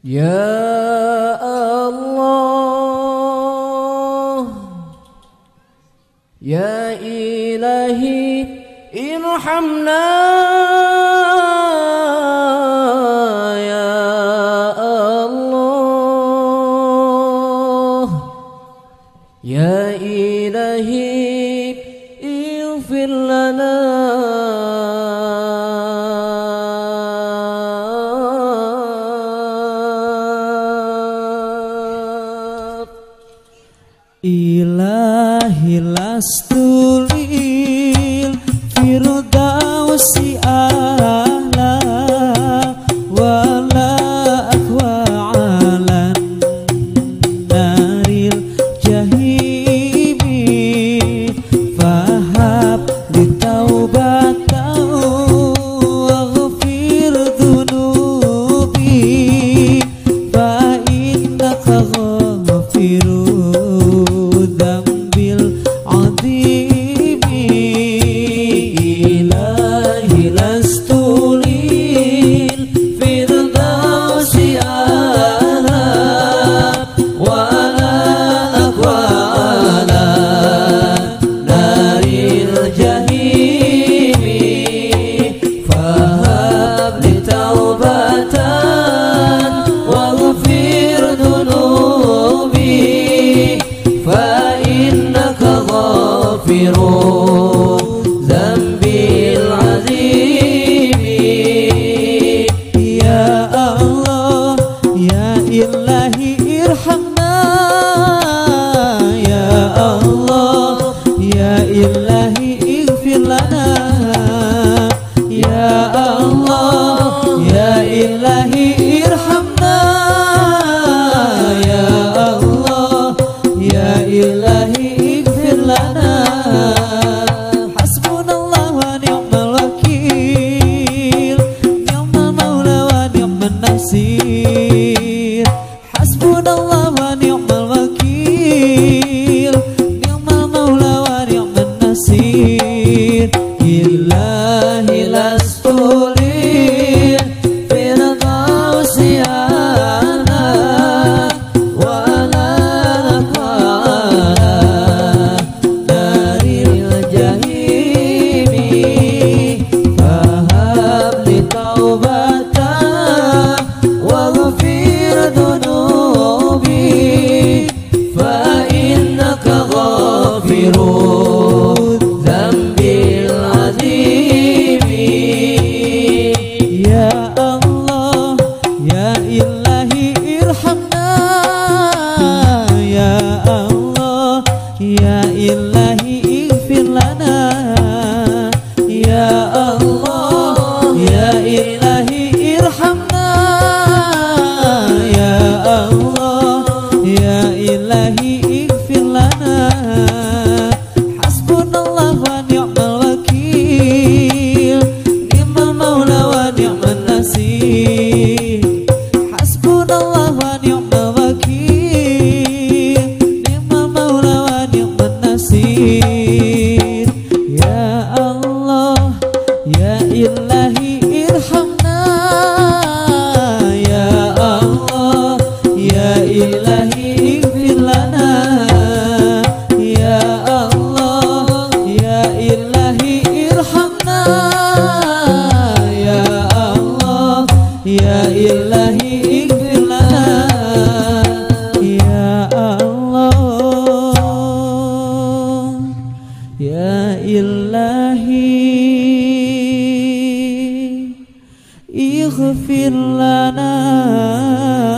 Ya Allah, Ya Ilahi irhamna, Ya Allah, Ya Ilahi ighfir lana. Ilahi lastulil firdausi a'la wala akwa alan naril jahimi fahab litaubatan waghfir dhunubi fa innaka ghafirun zambil azimi. Ya Allah, Ya Ilahi irhamna, Ya Allah, Ya Ilahi ighfir lana, Ya Allah, Ya Ilahi irhamna, Ya Allah, Ya Ilahi ighfir lana. Hasbunallah wa ni'mal wakil, ni'mal maula wa ni'man nasir. Ilahi lastulil firdausi a'la wala naqala naril jahimi fahab li taubatan waghfir dhunubi fa innaka ghafirun zambil azimi. Ya Allah, Ya Ilahi irhamna, Ya Allah, Ya Ilahi ighfir lana, Ya Allah, Ya Ilahi irhamna, Ya Allah, Ya Ilahi ighfir lana. Hasbunallah wa ni'mal wakil, ni'mal maula wa ni'man nasir. Hasbunallah wa ni'mal wakil, ni'mal maula wa ni'man nasir. Ya Allah, Ya Ilahi irhamna, Ya Allah, Ya Ilahi ighfir lana, Ya Allah, Ya Ilahi irhamna, Ya Allah, Ya Ilahi ighfir lana, Ya Allah, Ya Ilahi ighfir lana.